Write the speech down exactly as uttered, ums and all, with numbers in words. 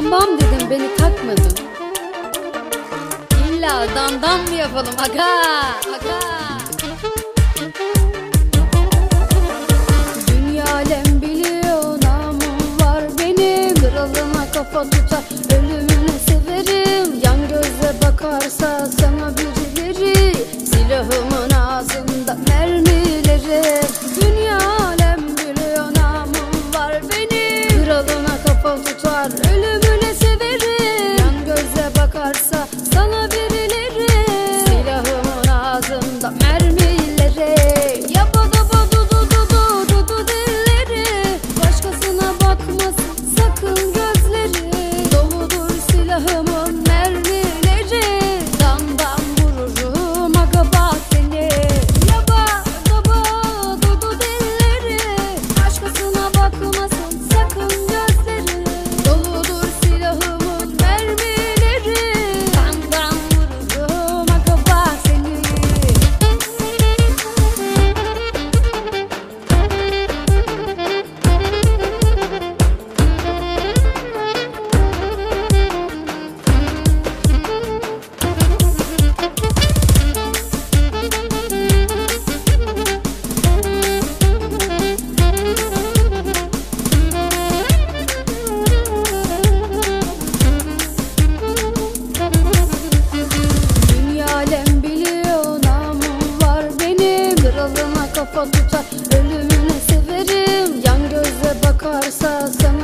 bam dedim, beni takmadın. İlla dandan mı yapalım aga? Aga. Dünya alem biliyor namım var benim. Kralına kafa tutar, ölümüne severim. Yan gözle bakarsa sana birileri, silahımın ağzında mermileri. Dünya alem biliyor namım var benim. Kralına kafa tutar, ölümüne severim. Yan gözle bakarsa sana birileri, silahımın ağzında mermileri. Yaba daba dudu dudu dudu dilleri, başkasına bakmasın sakın gözleri. Doludur silahımın mermileri, damdan vururum aga bak seni. Yaba daba dudu dilleri, başkasına bakmasın sakın gözleri. Doludur silahımın mermileri, damdan vururum aga bak seni. Dünya alem biliyor namım var benim. Kralına kafa tutar, ölümüne severim. Yan gözle bakarsa sana